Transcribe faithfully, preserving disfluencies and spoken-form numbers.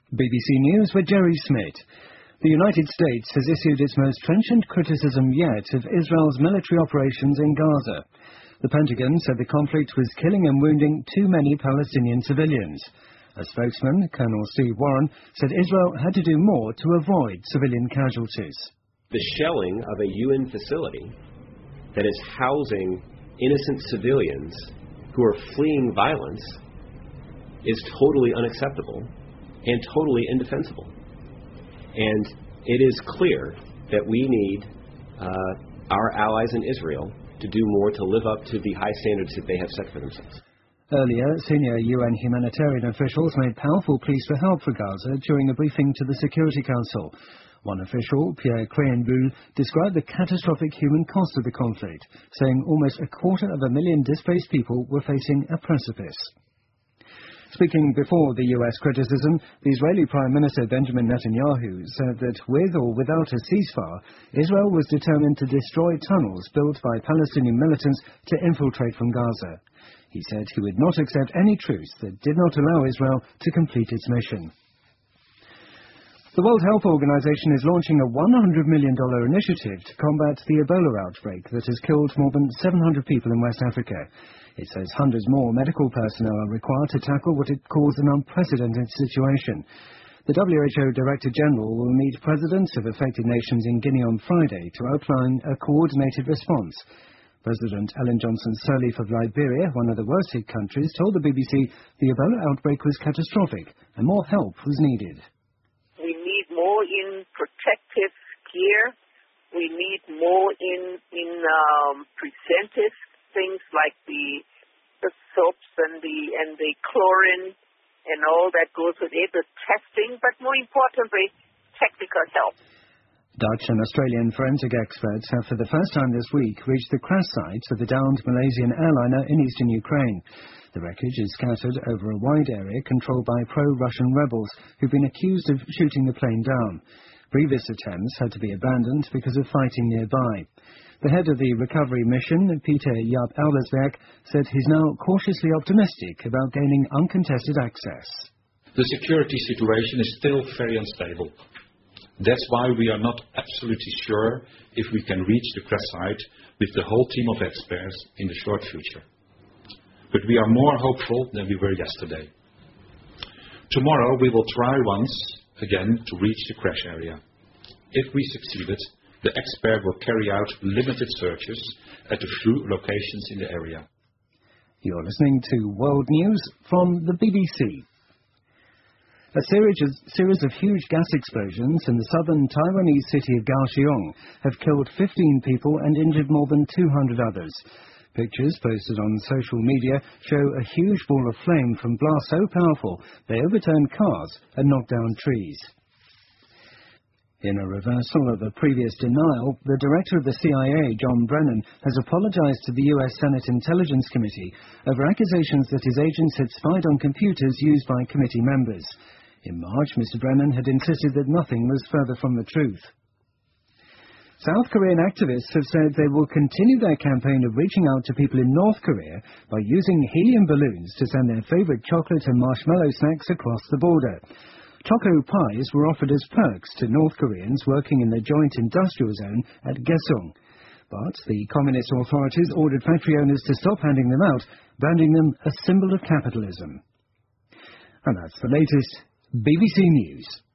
B B C News with Jerry Smith. The United States has issued its most trenchant criticism yet of Israel's military operations in Gaza. The Pentagon said the conflict was killing and wounding too many Palestinian civilians. A spokesman, Colonel Steve Warren, said Israel had to do more to avoid civilian casualties. The shelling of a U N facility that is housing innocent civilians who are fleeing violence is totally unacceptable and totally indefensible. And it is clear that we need uh, our allies in Israel to do more to live up to the high standards that they have set for themselves. Earlier, senior U N humanitarian officials made powerful pleas for help for Gaza during a briefing to the Security Council. One official, Pierre Créhenbuhl, described the catastrophic human cost of the conflict, saying almost a quarter of a million displaced people were facing a precipice. Speaking before the U S criticism, the Israeli Prime Minister Benjamin Netanyahu said that with or without a ceasefire, Israel was determined to destroy tunnels built by Palestinian militants to infiltrate from Gaza. He said he would not accept any truce that did not allow Israel to complete its mission. The World Health Organization is launching a one hundred million dollars initiative to combat the Ebola outbreak that has killed more than seven hundred people in West Africa. It says hundreds more medical personnel are required to tackle what it calls an unprecedented situation. The W H O Director General will meet presidents of affected nations in Guinea on Friday to outline a coordinated response. President Ellen Johnson Sirleaf of Liberia, one of the worst hit countries, told the B B C the Ebola outbreak was catastrophic and more help was needed. We need more in protective gear. We need more in in um, preventive things like the the soaps and the and the chlorine and all that goes with it, the testing, but more importantly, technical help. Dutch and Australian forensic experts have for the first time this week reached the crash site of the downed Malaysian airliner in eastern Ukraine. The wreckage is scattered over a wide area controlled by pro-Russian rebels who've been accused of shooting the plane down. Previous attempts had to be abandoned because of fighting nearby. The head of the recovery mission, Peter Jaap Albersberg, said he's now cautiously optimistic about gaining uncontested access. The security situation is still very unstable. That's why we are not absolutely sure if we can reach the crash site with the whole team of experts in the short future. But we are more hopeful than we were yesterday. Tomorrow we will try once again to reach the crash area. If we succeeded, the expert will carry out limited searches at a few locations in the area. You're listening to World News from the B B C. A series, series of huge gas explosions in the southern Taiwanese city of Kaohsiung have killed fifteen people and injured more than two hundred others. Pictures posted on social media show a huge ball of flame from blasts so powerful they overturned cars and knocked down trees. In a reversal of a previous denial, the director of the C I A, John Brennan, has apologized to the U S Senate Intelligence Committee over accusations that his agents had spied on computers used by committee members. In March, Mister Brennan had insisted that nothing was further from the truth. South Korean activists have said they will continue their campaign of reaching out to people in North Korea by using helium balloons to send their favorite chocolate and marshmallow snacks across the border. Choco pies were offered as perks to North Koreans working in the joint industrial zone at Gaesung. But the communist authorities ordered factory owners to stop handing them out, branding them a symbol of capitalism. And that's the latest B B C News.